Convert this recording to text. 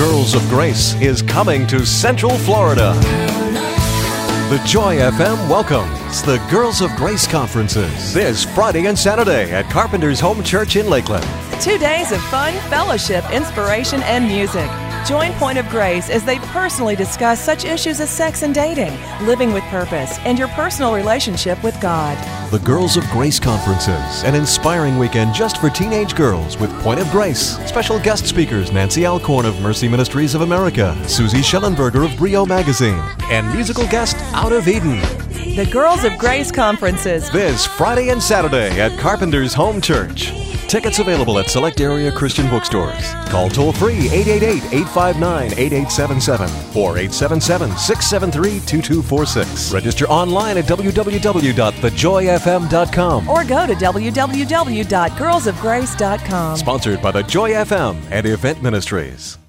Girls of Grace is coming to Central Florida. The Joy FM welcomes the Girls of Grace Conferences this Friday and Saturday at Carpenter's Home Church in Lakeland. 2 days of fun, fellowship, inspiration, and music. Join Point of Grace as they personally discuss such issues as sex and dating, living with purpose, and your personal relationship with God. The Girls of Grace Conferences, an inspiring weekend just for teenage girls with Point of Grace. Special guest speakers Nancy Alcorn of Mercy Ministries of America, Susie Schellenberger of Brio Magazine, and musical guest Out of Eden. The Girls of Grace Conferences. This Friday and Saturday at Carpenter's Home Church. Tickets available at select area Christian bookstores. Call toll-free 888-859-8877 or 877-673-2246. Register online at www.thejoyfm.com Or go to www.girlsofgrace.com. Sponsored by the Joy FM and Event Ministries.